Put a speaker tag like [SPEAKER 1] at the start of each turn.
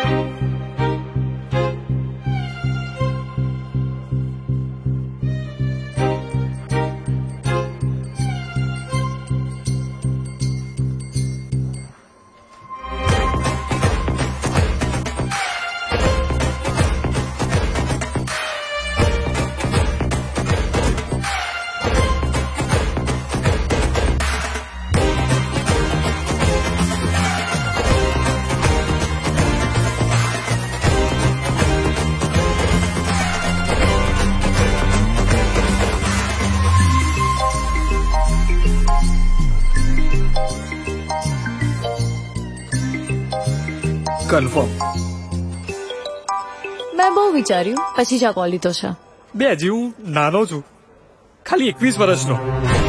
[SPEAKER 1] Confirm.
[SPEAKER 2] મેં બહુ વિચાર્યું પછી જ આ કોલ લીધો છે.
[SPEAKER 1] બે હજી હું નાનો છું, ખાલી 21 વર્ષનો.